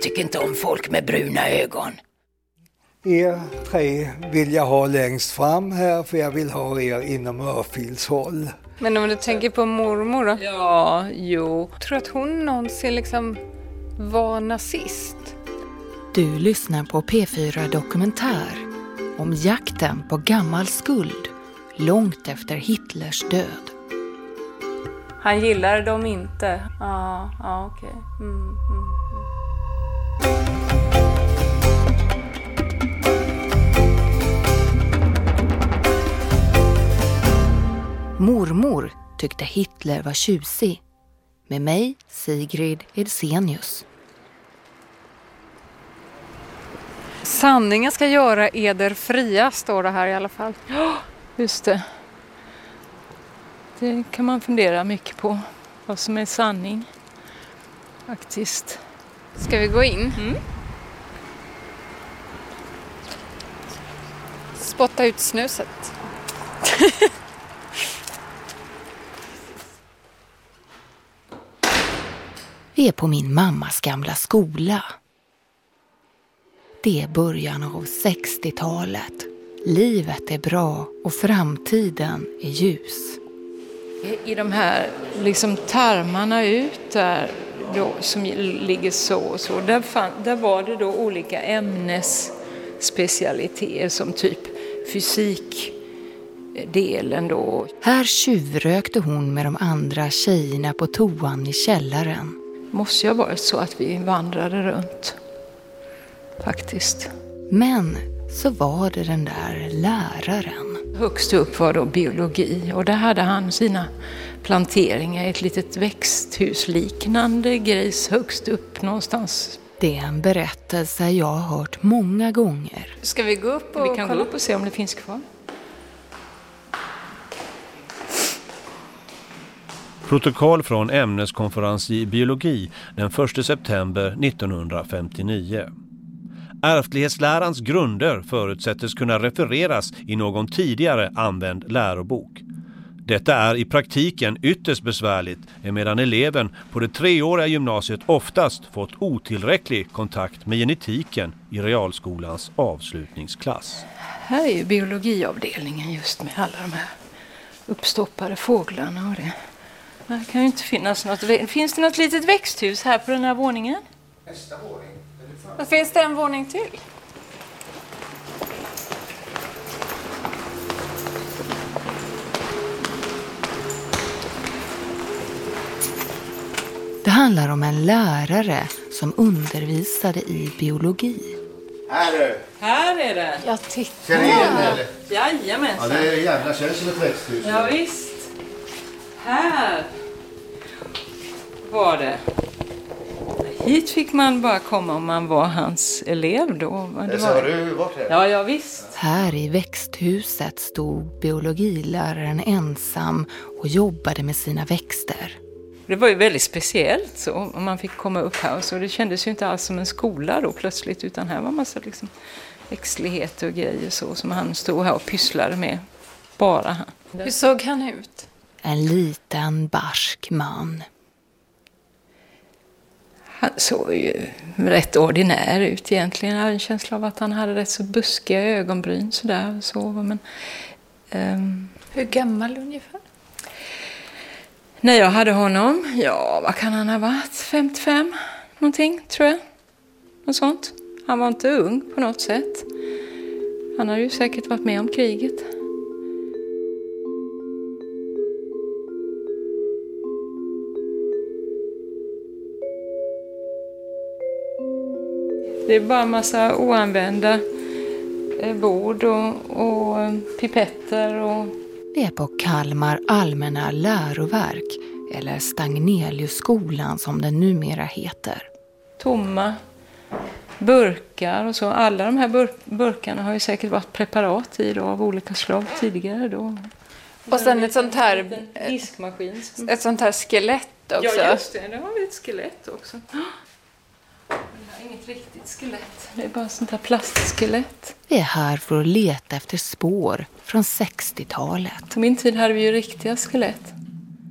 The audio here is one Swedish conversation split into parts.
Jag tycker inte om folk med bruna ögon. Er 3 vill jag ha längst fram här, för jag vill ha er inom örfilshåll. Men om du tänker på mormor då? Ja, jo. Jag tror att hon någonsin liksom var nazist. Du lyssnar på P4 Dokumentär om jakten på gammal skuld långt efter Hitlers död. Han gillar dem inte. Ja, okej. Mormor tyckte Hitler var tjusig. Med mig, Sigrid Edsenius. Sanningen ska göra eder fria, står det här i alla fall. Ja, just det. Det kan man fundera mycket på. Vad som är sanning. Faktiskt. Ska vi gå in? Spotta ut snuset. Vi är på min mammas gamla skola. Det är början av 60-talet. Livet är bra och framtiden är ljus. I de här liksom tarmarna ut där då, som ligger så och så. Där var det då olika ämnesspecialiteter som typ fysikdelen då. Här tjuvrökte hon med de andra tjejerna på toan i källaren. Måste ju ha varit så att vi vandrade runt. Faktiskt. Men så var det den där läraren. Högst upp var då biologi och där hade han sina planteringar i ett litet växthusliknande grejs högst upp någonstans. Det är en berättelse jag har hört många gånger. Ska vi gå upp och vi kan kolla? Gå upp och se om det finns kvar. Protokoll från ämneskonferens i biologi den 1 september 1959. Ärftlighetslärans grunder förutsättes kunna refereras i någon tidigare använd lärobok. Detta är i praktiken ytterst besvärligt, emedan eleven på det 3-åriga gymnasiet oftast fått otillräcklig kontakt med genetiken i realskolans avslutningsklass. Här är ju biologiavdelningen just med alla de här uppstoppade fåglarna och det. Det kan ju inte finnas något. Finns det något litet växthus här på den här våningen? Nästa våning. Finns det en våning till? Det handlar om en lärare som undervisade i biologi. Här är det. Jag tittar. Ska ni igen eller? Jajamensan. Ja, det är jävla känns som ett växthus. Ja, visst. Här var det. Hit fick man bara komma om man var hans elev då. Det har du varit här? Ja, visst. Här i växthuset stod biologiläraren ensam och jobbade med sina växter. Det var ju väldigt speciellt så om man fick komma upp här och så. Det kändes ju inte alls som en skola då plötsligt, utan här var massa liksom växtligheter och grejer så som han stod här och pysslade med. Bara han. Hur såg han ut? En liten barsk man. Han såg ju rätt ordinär ut egentligen. Jag hade en känsla av att han hade rätt så buskiga ögonbryn sådär. Så, men, hur gammal ungefär? När jag hade honom, ja vad kan han ha varit? 55 någonting tror jag. Något sånt. Han var inte ung på något sätt. Han hade ju säkert varit med om kriget. Det är bara en massa oanvända bord och pipetter. Och... Det är på Kalmar allmänna läroverk, eller Stagneliusskolan som den numera heter. Tomma burkar och så. Alla de här burkarna har ju säkert varit preparat i då, av olika slag tidigare då. Och sen ett sånt här diskmaskin. Ett sånt här skelett också. Ja, just det. Det har vi ett skelett också. Inget riktigt skelett. Det är bara sånt här plastskelett. Vi är här för att leta efter spår från 60-talet. På min tid hade vi ju riktiga skelett.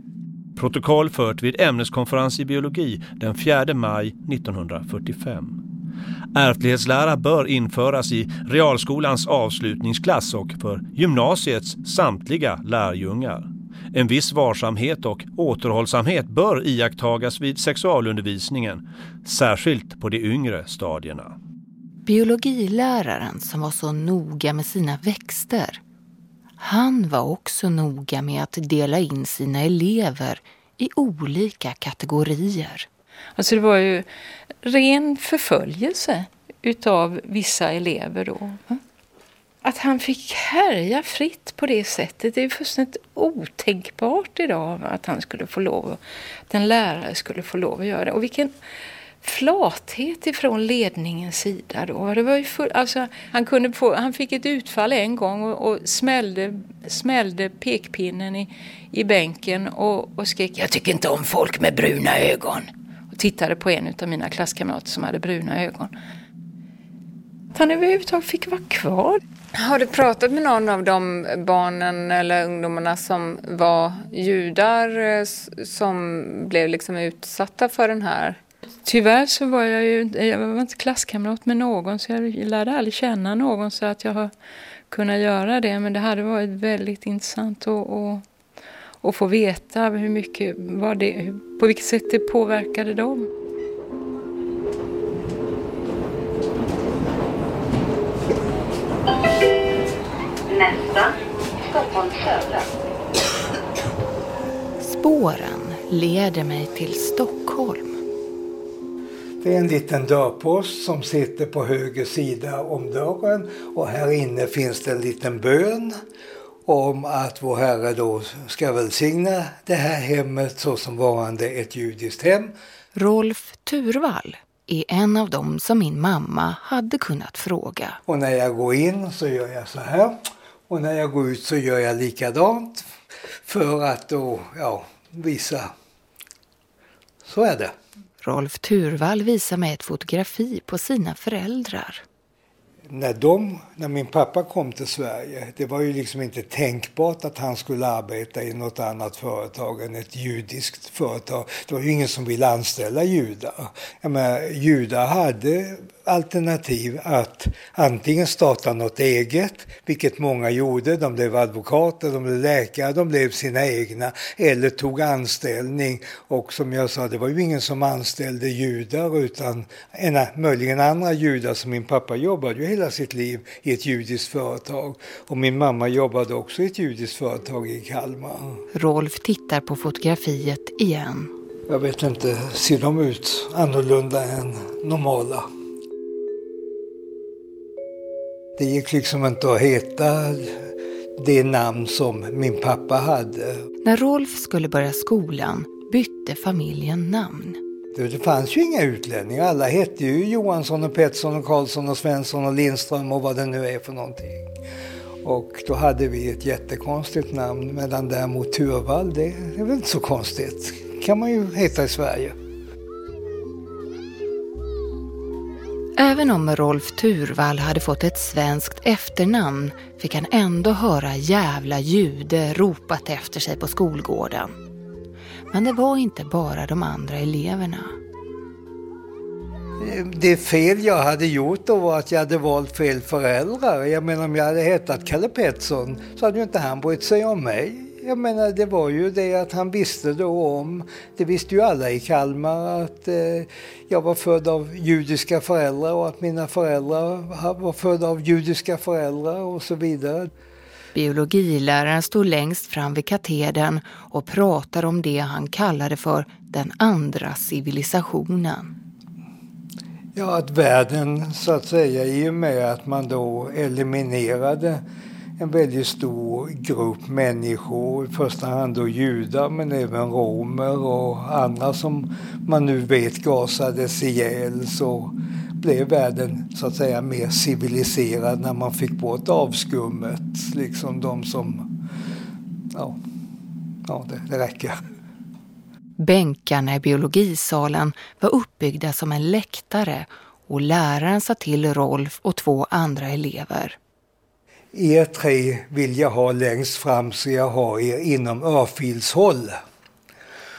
Protokoll fört vid ämneskonferens i biologi den 4 maj 1945. Ärftlighetslära bör införas i realskolans avslutningsklass och för gymnasiets samtliga lärjungar. En viss varsamhet och återhållsamhet bör iakttagas vid sexualundervisningen, särskilt på de yngre stadierna. Biologiläraren som var så noga med sina växter, han var också noga med att dela in sina elever i olika kategorier. Alltså det var ju ren förföljelse utav vissa elever då. Att han fick härja fritt på det sättet, det är fullständigt otänkbart idag att han skulle få lov, att en lärare skulle få lov att göra det. Och vilken flathet ifrån ledningens sida då. Det var ju alltså, han fick ett utfall en gång och smällde pekpinnen i bänken och skrek: "Jag tycker inte om folk med bruna ögon." Och tittade på en av mina klasskamrater som hade bruna ögon. Att han överhuvudtaget fick vara kvar. Har du pratat med någon av de barnen eller ungdomarna som var judar som blev liksom utsatta för den här? Tyvärr så var jag var inte klasskamrat med någon, så jag lärde aldrig känna någon så att jag har kunnat göra det. Men det hade varit väldigt intressant att få veta hur mycket på vilket sätt det påverkade dem. Nästa, Stockholm södra. Spåren leder mig till Stockholm. Det är en liten dörrpost som sitter på höger sida om dörren, och här inne finns det en liten bön om att vår Herre då ska välsigna det här hemmet så som varande ett judiskt hem. Rolf Turvall är en av dem som min mamma hade kunnat fråga. Och när jag går in så gör jag så här, och när jag går ut så gör jag likadant för att då visa. Så är det. Rolf Turvall visar mig ett fotografi på sina föräldrar. När min pappa kom till Sverige, det var ju liksom inte tänkbart att han skulle arbeta i något annat företag än ett judiskt företag. Det var ju ingen som ville anställa judar. Judar hade alternativ att antingen starta något eget, vilket många gjorde. De blev advokater, de blev läkare, de blev sina egna, eller tog anställning. Och som jag sa, det var ju ingen som anställde judar utan möjligen andra judar, som min pappa jobbade ju hela sitt liv i ett judiskt företag. Och min mamma jobbade också i ett judiskt företag i Kalmar. Rolf tittar på fotografiet igen. Jag vet inte, ser de ut annorlunda än normala? Det gick liksom inte att heta det namn som min pappa hade. När Rolf skulle börja skolan bytte familjen namn. Det fanns ju inga utlänningar. Alla hette ju Johansson och Pettersson och Karlsson och Svensson och Lindström och vad det nu är för någonting. Och då hade vi ett jättekonstigt namn, medan däremot Turvall, det är väl inte så konstigt. Kan man ju heta i Sverige. Även om Rolf Turvall hade fått ett svenskt efternamn fick han ändå höra jävla jude ropat efter sig på skolgården. Men det var inte bara de andra eleverna. Det fel jag hade gjort då var att jag hade valt fel föräldrar. Jag menar, om jag hade hetat Kalle Pettersson så hade ju inte han brytt sig om mig. Jag menar, det var ju det att han visste då om, det visste ju alla i Kalmar, att jag var född av judiska föräldrar och att mina föräldrar var födda av judiska föräldrar och så vidare. Biologiläraren stod längst fram vid katedern och pratade om det han kallade för den andra civilisationen. Ja, att världen så att säga, i och med att man då eliminerade en väldigt stor grupp människor, i första hand då judar men även romer och andra som man nu vet gasades ihjäl, så blev världen så att säga mer civiliserad när man fick bort avskummet. Liksom de som, det räcker. Bänkarna i biologisalen var uppbyggda som en läktare och läraren sa till Rolf och 2 andra elever. Er 3 vill jag ha längst fram så jag har er inom örfilshåll.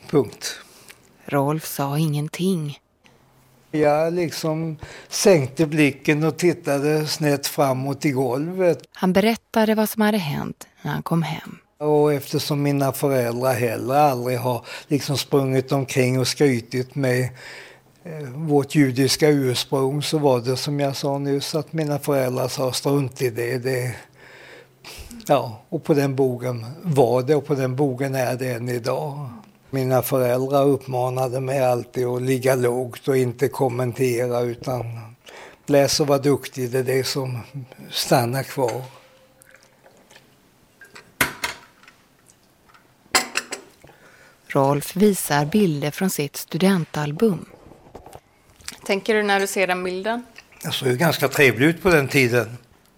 Punkt. Rolf sa ingenting. Jag liksom sänkte blicken och tittade snett framåt i golvet. Han berättade vad som hade hänt när han kom hem. Och eftersom mina föräldrar heller aldrig har liksom sprungit omkring och skrytit med vårt judiska ursprung, så var det som jag sa nyss att mina föräldrar sa strunt i det. Ja, och på den bogen var det och på den bogen är det än idag. Mina föräldrar uppmanade mig alltid att ligga lågt och inte kommentera, utan läs och var duktig, det är det som stannar kvar. Rolf visar bilder från sitt studentalbum. Tänker du när du ser den bilden? Jag såg ju ganska trevlig ut på den tiden.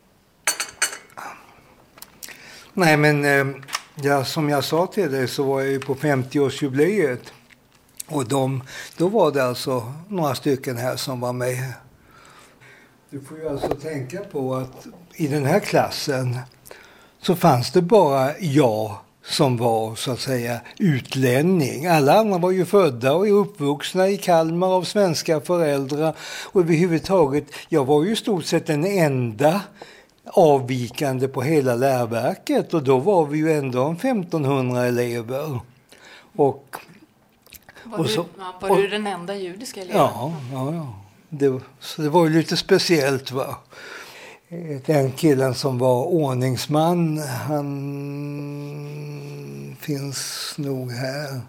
Nej, men som jag sa till dig så var jag ju på 50-årsjubileet. Och då var det alltså några stycken här som var med. Du får ju alltså tänka på att i den här klassen så fanns det bara jag som var så att säga utlänning. Alla andra var ju födda och uppvuxna i Kalmar av svenska föräldrar. Och överhuvudtaget, jag var ju i stort sett den enda avvikande på hela lärverket. Och då var vi ju ändå 1500 elever. Var du den enda judiska eleven? Ja. Så det var ju lite speciellt, va. Den killen som var ordningsman, han finns nog här.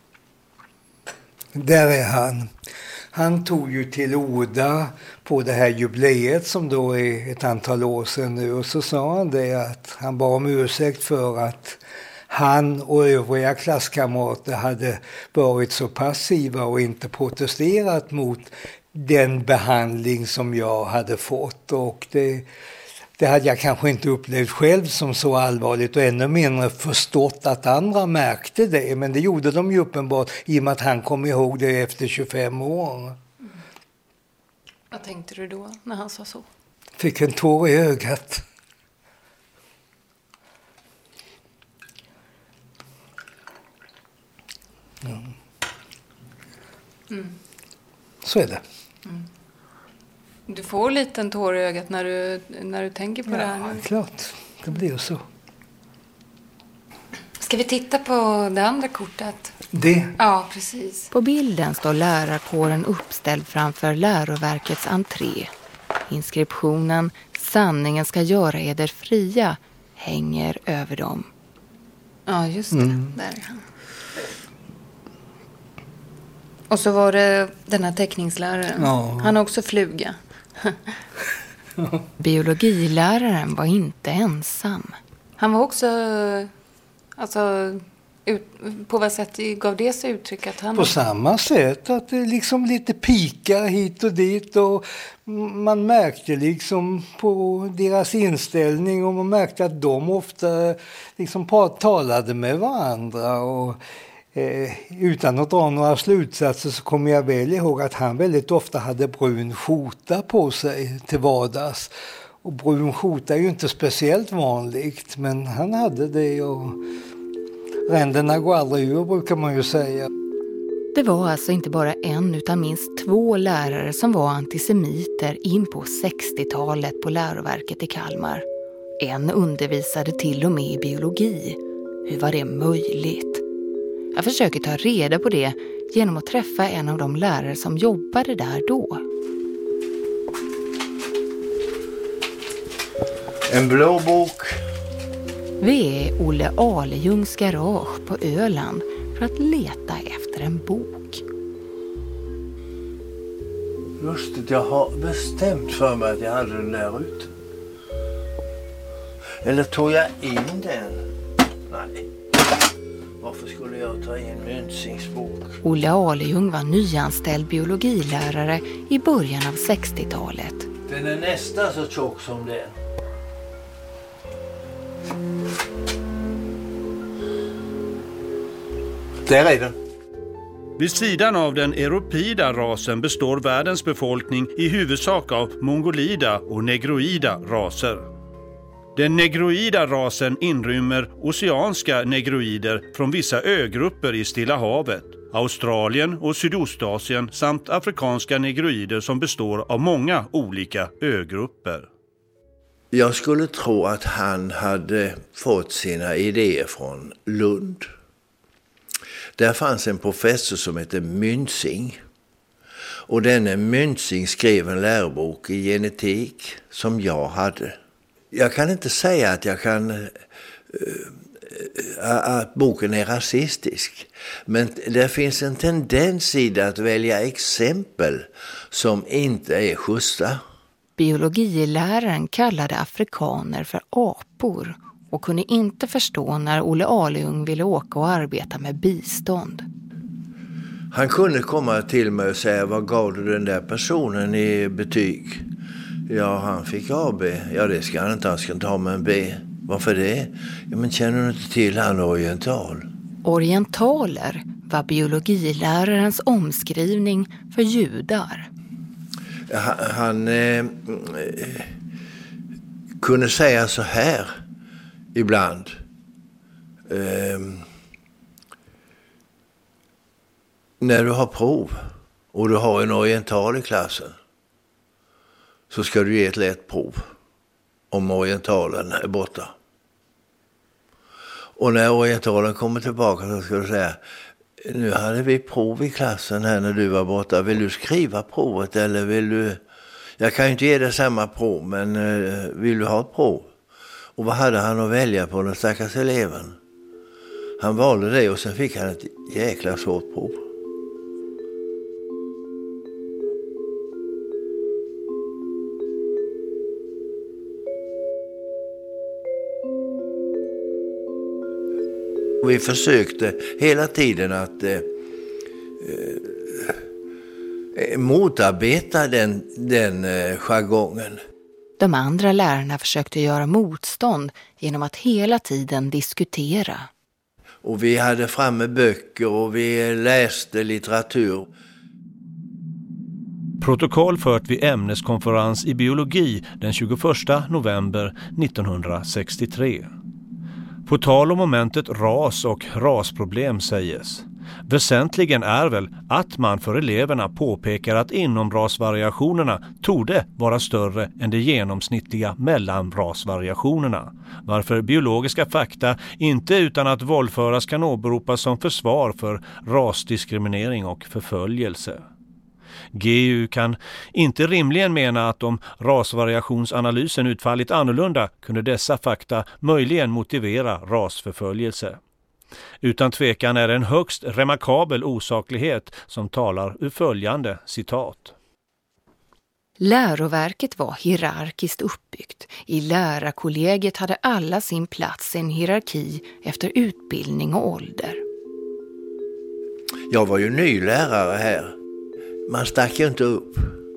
Där är han. Han tog ju till orda på det här jubileet som då är ett antal år sedan nu. Och så sa han det att han bad om ursäkt för att han och övriga klasskamrater hade varit så passiva och inte protesterat mot den behandling som jag hade fått. Och det hade jag kanske inte upplevt själv som så allvarligt och ännu mindre förstått att andra märkte det. Men det gjorde de ju uppenbart i och med att han kom ihåg det efter 25 år. Mm. Vad tänkte du då när han sa så? Fick en tår i ögat. Ja. Mm. Så är det. Mm. Du får lite en tår i ögat när du tänker på det här. Ja, klart. Det blir så. Ska vi titta på det andra kortet? Det? Ja, precis. På bilden står lärarkåren uppställd framför läroverkets entré. Inskriptionen "Sanningen ska göra eder fria" hänger över dem. Ja, just det. Där är han. Och så var det den här teckningsläraren. Ja. Han har också fluga. Biologiläraren var inte ensam. Han var också, på vad sätt gav det sig uttryck att han... På samma sätt, att det liksom lite pikar hit och dit, och man märkte liksom på deras inställning, och man märkte att de ofta liksom talade med varandra. Och utan att dra några slutsatser så kommer jag väl ihåg att han väldigt ofta hade brun skjorta på sig till vardags. Och brun skjorta är ju inte speciellt vanligt, men han hade det, och ränderna går aldrig ur, brukar man ju säga. Det var alltså inte bara en utan minst 2 lärare som var antisemiter in på 60-talet på läroverket i Kalmar. En undervisade till och med i biologi. Hur var det möjligt? Jag försöker ta reda på det genom att träffa en av de lärare som jobbade där då. En blå bok. Vi är Olle Alejungs garage på Öland för att leta efter en bok. Lustigt, jag har bestämt för mig att jag hade den där ute. Eller tog jag in den? Nej. Varför skulle jag ta in Münzings bok? Olle Alejung var nyanställd biologilärare i början av 60-talet. Den är nästan så tjock som den. Där är den. Vid sidan av den europida rasen består världens befolkning i huvudsak av mongolida och negroida raser. Den negroida rasen inrymmer oceanska negroider från vissa ögrupper i Stilla havet, Australien och Sydostasien samt afrikanska negroider som består av många olika ögrupper. Jag skulle tro att han hade fått sina idéer från Lund. Där fanns en professor som hette Münsing. Och denne Münsing skrev en lärobok i genetik som jag hade. Jag kan inte säga att att boken är rasistisk. Men det finns en tendens i det att välja exempel som inte är justa. Biologiläraren kallade afrikaner för apor och kunde inte förstå när Olle Aliung ville åka och arbeta med bistånd. Han kunde komma till mig och säga, vad gav du den där personen i betyg? Ja, han fick AB. Ja, det ska han inte. Han ska inte ha med en B. Varför det? Ja, men känner du inte till han oriental? Orientaler var biologilärarens omskrivning för judar. Han kunde säga så här ibland. När du har prov och du har en oriental i klassen så ska du ge ett lätt prov om orientalen är borta. Och när orientalen kommer tillbaka så ska du säga, nu hade vi prov i klassen här när du var borta. Vill du skriva provet eller vill du... Jag kan ju inte ge dig samma prov, men vill du ha ett prov? Och vad hade han att välja på, den stackars eleven? Han valde det och sen fick han ett jäkla svårt prov. Vi försökte hela tiden att motarbeta den jargongen. De andra lärarna försökte göra motstånd genom att hela tiden diskutera. Och vi hade framme böcker och vi läste litteratur. Protokoll fört vid ämneskonferens i biologi den 21 november 1963. På tal om momentet ras och rasproblem säges. Väsentligen är väl att man för eleverna påpekar att inomrasvariationerna torde vara större än de genomsnittliga mellanrasvariationerna, varför biologiska fakta inte utan att våldföras kan åberopas som försvar för rasdiskriminering och förföljelse. GU kan inte rimligen mena att om rasvariationsanalysen utfallit annorlunda kunde dessa fakta möjligen motivera rasförföljelse. Utan tvekan är det en högst remarkabel osaklighet som talar ur följande citat. Läroverket var hierarkiskt uppbyggt. I lärarkollegiet hade alla sin plats i en hierarki efter utbildning och ålder. Jag var ju ny lärare här. Man stack ju inte upp.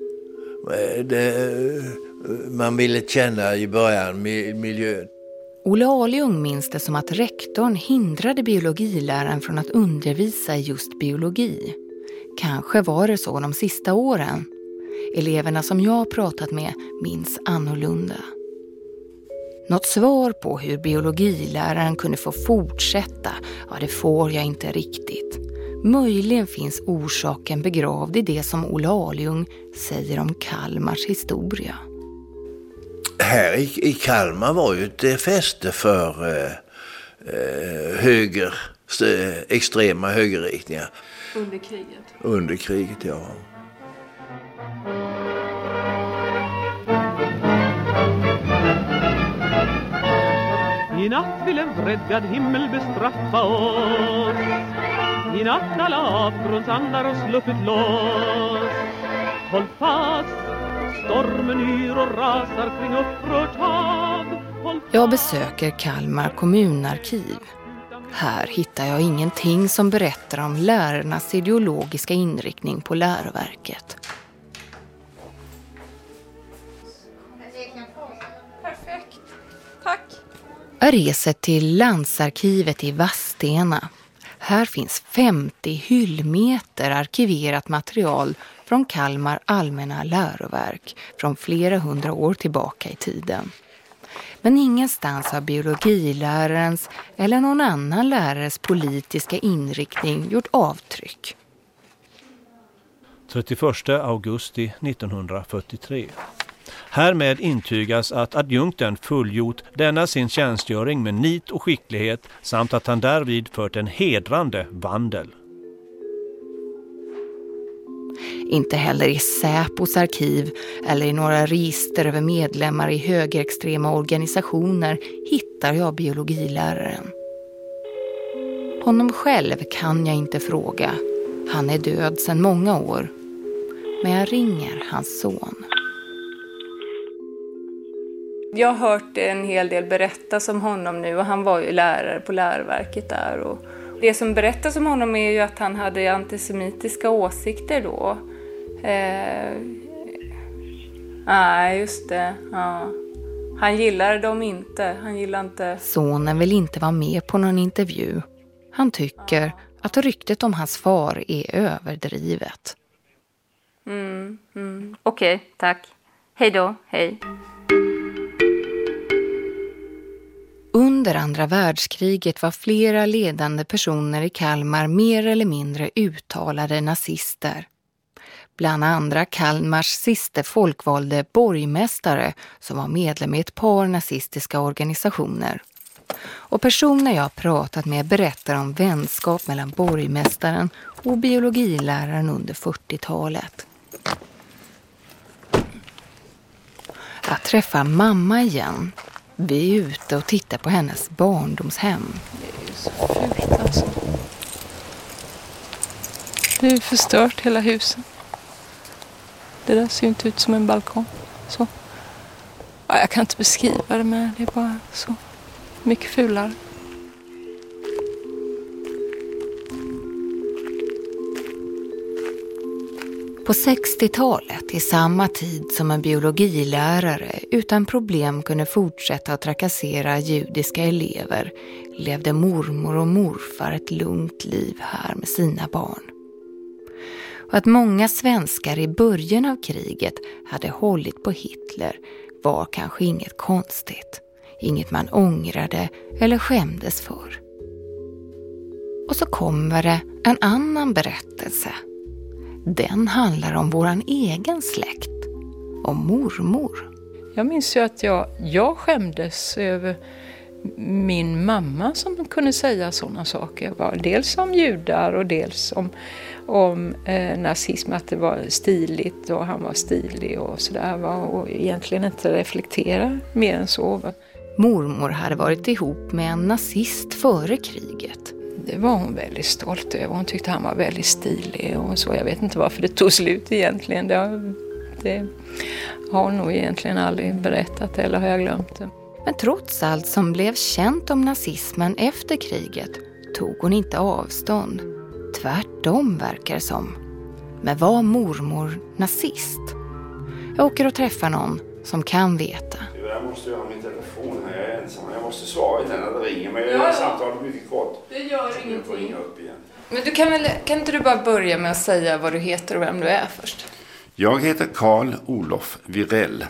Man ville känna i början miljön. Olle Aliung minns det som att rektorn hindrade biologiläraren från att undervisa i just biologi. Kanske var det så de sista åren. Eleverna som jag pratat med minns annorlunda. Något svar på hur biologiläraren kunde få fortsätta, ja, det får jag inte riktigt. Möjligen finns orsaken begravd i det som Olle Aliung säger om Kalmars historia. Här i Kalmar var ju ett fäste för extrema högerriktningar. Under kriget? Under kriget, ja. I natt vill en vredgad himmel bestraffa oss. I natt alla afrons andar och sluppit loss. Håll fast, stormen yr och rasar kring upprört hav. Jag besöker Kalmar kommunarkiv. Här hittar jag ingenting som berättar om lärarnas ideologiska inriktning på läroverket. Perfekt, tack. Jag reser till landsarkivet i Vadstena. Här finns 50 hyllmeter arkiverat material från Kalmar allmänna läroverk från flera hundra år tillbaka i tiden. Men ingenstans har biologilärarens eller någon annan lärares politiska inriktning gjort avtryck. 31 augusti 1943. Härmed intygas att adjunkten fullgjort denna sin tjänstgöring med nit och skicklighet samt att han därvid fört en hedrande vandel. Inte heller i Säpos arkiv eller i några register över medlemmar i högerextrema organisationer hittar jag biologiläraren. Honom själv kan jag inte fråga. Han är död sedan många år. Men jag ringer hans son. Jag har hört en hel del berättas om honom nu och han var ju lärare på läroverket där. Och det som berättas om honom är ju att han hade antisemitiska åsikter då. Nej, just det. Ja. Han gillar dem inte. Han gillar inte... Sonen vill inte vara med på någon intervju. Han tycker att ryktet om hans far är överdrivet. Okej, tack. Hej då, hej. Under andra världskriget var flera ledande personer i Kalmar mer eller mindre uttalade nazister. Bland andra Kalmars siste folkvalde borgmästare som var medlem i ett par nazistiska organisationer. Och personer jag pratat med berättar om vänskap mellan borgmästaren och biologiläraren under 40-talet. Att träffa mamma igen. Vi är ute och tittar på hennes barndomshem. Det är ju så fult alltså. Det är förstört hela huset. Det där ser ju inte ut som en balkong. Så. Ja, jag kan inte beskriva det, men det är bara så mycket fulare. På 60-talet, i samma tid som en biologilärare utan problem kunde fortsätta att trakassera judiska elever, levde mormor och morfar ett lugnt liv här med sina barn. Och att många svenskar i början av kriget hade hållit på Hitler var kanske inget konstigt. Inget man ångrade eller skämdes för. Och så kommer det en annan berättelse. Den handlar om våran egen släkt. Om mormor. Jag minns ju att jag skämdes över min mamma som kunde säga sådana saker. Dels om judar och dels om nazism. Att det var stiligt och han var stilig och sådär. Och egentligen inte reflektera mer än så. Mormor hade varit ihop med en nazist före kriget. Det var hon väldigt stolt över. Hon tyckte han var väldigt stilig och så. Jag vet inte varför det tog slut egentligen. Det har hon nog egentligen aldrig berättat, eller har jag glömt det. Men trots allt som blev känt om nazismen efter kriget tog hon inte avstånd. Tvärtom verkar som. Men var mormor nazist? Jag åker och träffar någon som kan veta. Jag måste ju ha min telefon här, jag är ensam. Jag måste svara i den när det ringer, men jag samtalet mycket kort. Det gör ingenting. Jag får ringa upp igen. Men kan inte du bara börja med att säga vad du heter och vem du är först? Jag heter Carl Olof Virell.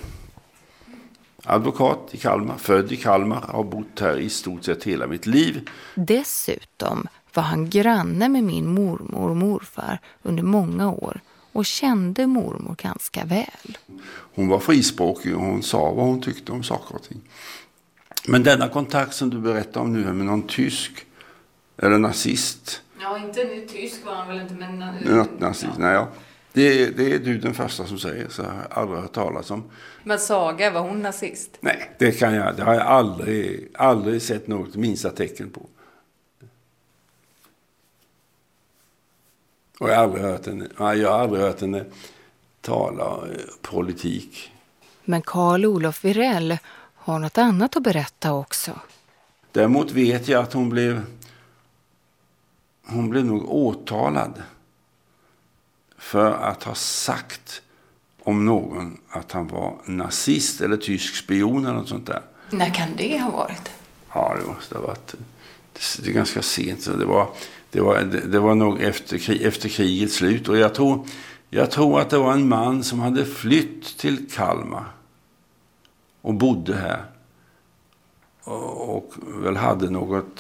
Advokat i Kalmar, född i Kalmar, har bott här i stort sett hela mitt liv. Dessutom var han granne med min mormor och morfar under många år och kände mormor ganska väl. Hon var frispråkig och hon sa vad hon tyckte om saker och ting. Men denna kontakt som du berättar om nu är med någon tysk eller nazist. Ja, inte nu tysk var han väl inte, men... Nazist, nej ja. Det är du den första som säger, så jag har aldrig hört talas om. Men Saga, var hon nazist? Nej, det har jag aldrig sett något minsta tecken på. Och jag har aldrig hört henne tala politik. Men Carl Olof Virell har något annat att berätta också. Däremot vet jag att hon blev nog åtalad för att ha sagt om någon att han var nazist eller tysk spion eller något sånt där. När kan det ha varit? Ja, det måste ha varit. Det är ganska sent. Så det var nog efter krigets slut. Och jag tror att det var en man som hade flytt till Kalmar och bodde här och väl hade något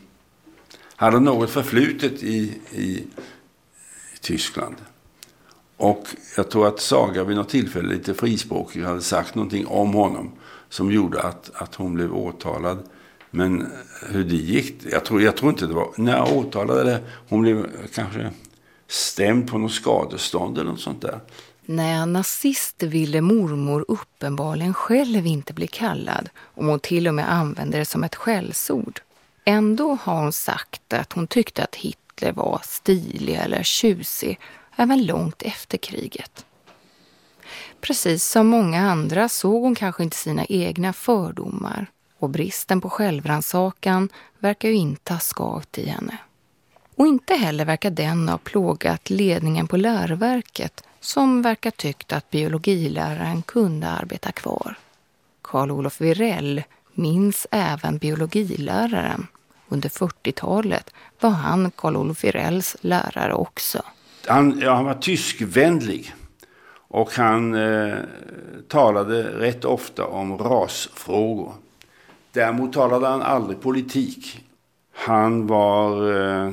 förflutet i Tyskland. Och jag tror att Saga vid något tillfälle, lite frispråkig, hade sagt någonting om honom som gjorde att hon blev åtalad. Men hur det gick, jag tror inte det var, när jag åtalade, hon blev kanske stämd på något skadestånd eller något sånt där. När nazist ville mormor uppenbarligen själv inte bli kallad, och hon till och med använde det som ett skällsord. Ändå har hon sagt att hon tyckte att Hitler var stilig eller tjusig även långt efter kriget. Precis som många andra såg hon kanske inte sina egna fördomar, och bristen på självrannsakan verkar ju inte ha skavt i henne. Och inte heller verkar den ha plågat ledningen på läroverket, som verkar tyckt att biologiläraren kunde arbeta kvar. Carl Olof Wirell minns även biologiläraren. Under 40-talet var han Carl Olof Wirells lärare också. Han var tyskvänlig, och han talade rätt ofta om rasfrågor. Däremot talade han aldrig politik. Han var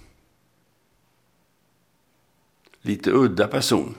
lite udda person.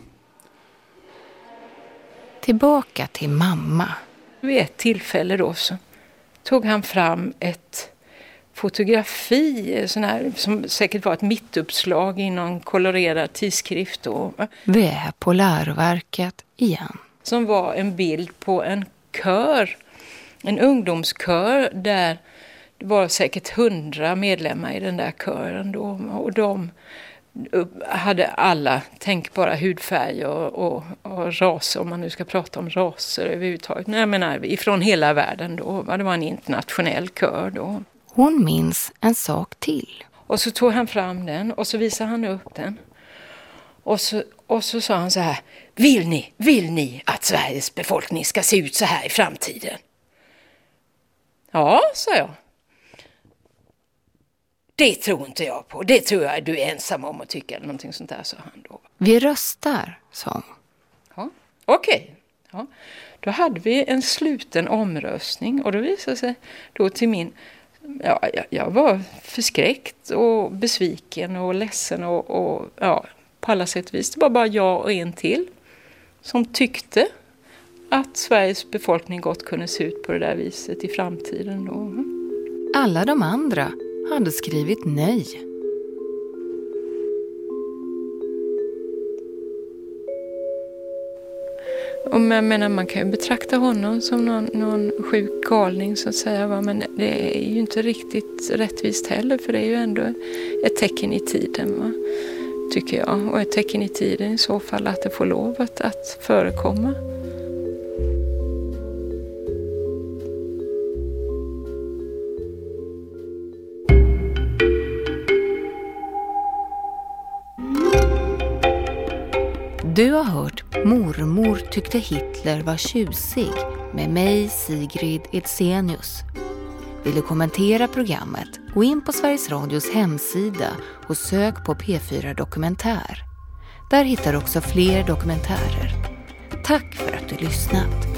Tillbaka till mamma. Vid ett tillfälle då så tog han fram ett fotografi, sån här, som säkert var ett mittuppslag i någon kolorerad tidskrift då. Vi är på läroverket igen. Som var en bild på en kör, en ungdomskör där det var säkert 100 medlemmar i den där kören då, och de hade alla tänkbara hudfärg och raser, om man nu ska prata om raser överhuvudtaget. Nej, jag menar, ifrån hela världen då. Det var en internationell kör då. Hon minns en sak till. Och så tog han fram den och så visade han upp den. Och så sa han så här: Vill ni att Sveriges befolkning ska se ut så här i framtiden? Ja, sa jag. Det tror inte jag på. Det tror jag du är ensam om att tycka, eller någonting sånt där, sa han då. Vi röstar, sa hon. Ja, okej. Ja. Då hade vi en sluten omröstning, och då visade sig då till min... Ja, jag var förskräckt och besviken och ledsen och på alla sätt och vis. Det var bara jag och en till som tyckte att Sveriges befolkning gott kunde se ut på det där viset i framtiden då. Alla de andra hade skrivit nej. Och jag menar, man kan ju betrakta honom som någon sjuk galning så att säga, va? Men det är ju inte riktigt rättvist heller, för det är ju ändå ett tecken i tiden, va? Tycker jag. Och ett tecken i tiden i så fall att det får lov att förekomma. Du har hört Mormor tyckte Hitler var tjusig med mig, Sigrid Edsenius. Vill du kommentera programmet? Gå in på Sveriges Radios hemsida och sök på P4 Dokumentär. Där hittar du också fler dokumentärer. Tack för att du lyssnat.